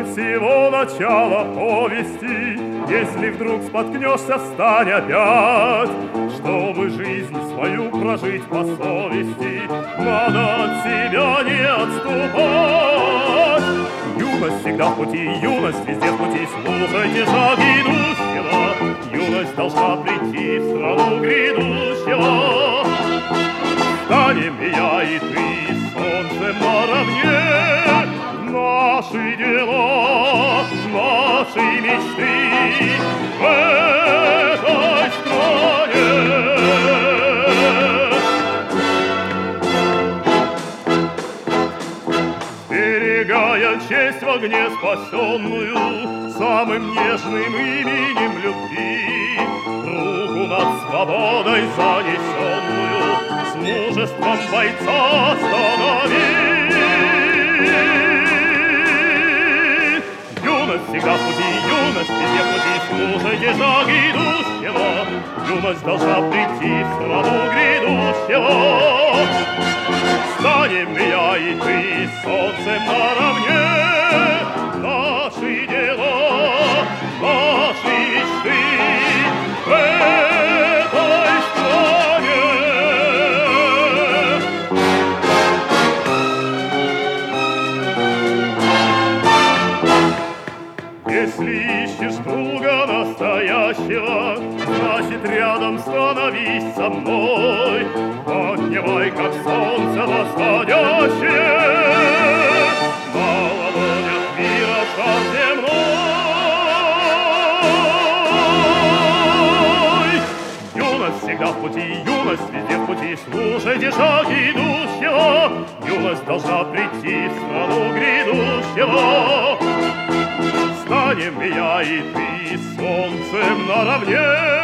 всего начала повести. Если вдруг споткнешься, встань опять, чтобы жизнь свою прожить по совести. Надо от себя не отступать. Юность всегда в пути, юность везде в пути. Слушайте шаг идущего. Юность должна прийти в страну грядущего. Станем и я, и ты, солнцем наравне. Наши дела, наши мечты в этой стране. Берегая честь в огне спасенную самым нежным именем любви, руку над свободой занесенную с мужеством бойца останови. Юность всегда в пути, юность везде в пути. Слушайте шаг идущего. Юность должна прийти в страну грядущего. Станем и я, и ты, солнцем наравне. Наши дела, наши мечты в этой стране. Если ищешь друга настоящего, значит рядом становись со мной. Поднимай, как солнце восходящее, на ладонях мира шар земной. Юность всегда в пути, юность везде в пути. Слушайте шаг идущего. Юность должна прийти в страну грядущего. Станем и я, и ты, солнцем наравне.